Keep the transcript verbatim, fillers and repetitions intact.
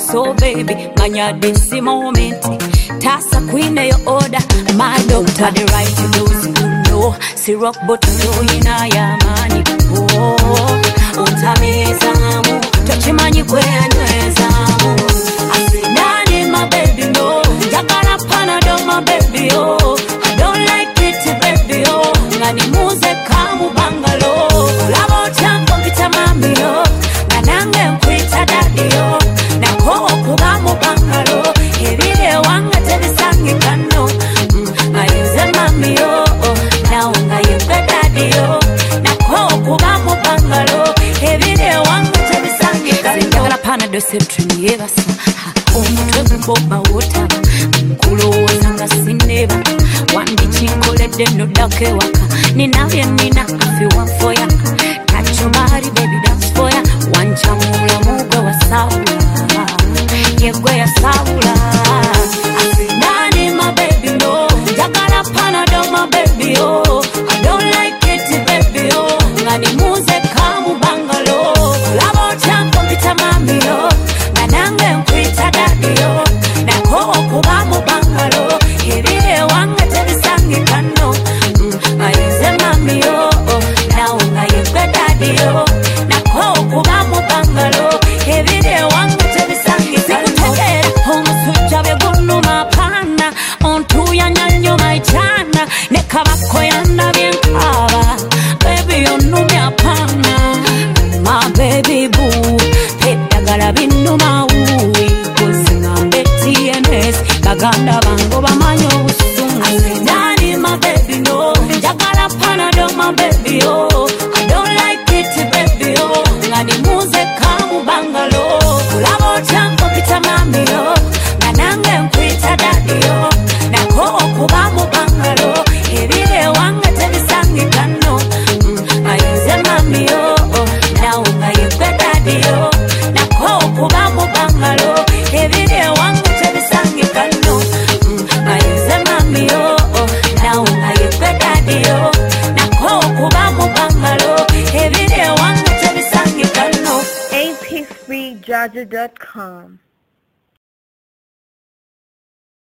So baby, manya this moment. Tasa queen your order. My doctor the right to those who know. Si rock but no ina ya mani. Oh, utameza mu. Tochimanyi kwe anweza mu. Asinani my baby no. Jakana panado my baby oh. I don't like it baby oh. Ngani muze kamu bangalo. Labo champo kita mami oh. Nanange mkwita daddy oh. Nako kubamu bangalo. Hebide wanga tebisangi kano. Ngayuze mami oh. Now ngayuze daddy oh. Nako kubamu bangalo. Hebide wanga tebisangi kano. Sindagala panado septrini yebasa. Omutwe mboba wotaba. Mkulowoza nga sineba. Wandi chinkolede nodake waka. Ninavye nina afi one for ya. Touch your body baby dance for ya. Wanchamula mugwe wa saula. Yegwe ya saula. Asinani my baby no. Jakala panado my baby oh. I don't like it baby oh. Ngani muze kamu bangalo. Labo champo pita mami oh. Nanange mkwita daddy oh. Nako kubamu bangalo. Hiride wanga tebisangi kano. Ngayuze mami oh. Now ngayuze daddy oh. Nako kubamu bangalo. Hiride wanga tebisangi kano. Sikutegera homo suja begunu mapana. Ontu ya nyanyo maichana. Nekabako yanda bienkaba. Baby onu miapana. My baby boo. Pedagala binu maui. Kusingambe T M S. Baganda bango bamanyo usungu. Asinani my baby no. Jakala panado my baby oh. I don't like it baby oh. Ngani muze kamu bangalo. Kulabo champo pita mami oh. Nanange mkwita daddy oh. Nako kubamu bangalo. Hebide wanga tebisangi kano. Ngayuze mami oh. Now ngayuze daddy oh. Nako kubamu bangalo. Hebide wanga tebisangi kano. Ngayuze mami oh. Now ngayuze daddy oh. Nako kubamu bangalo. Hebide wanga tebisangi kano. A P three Jaja dot com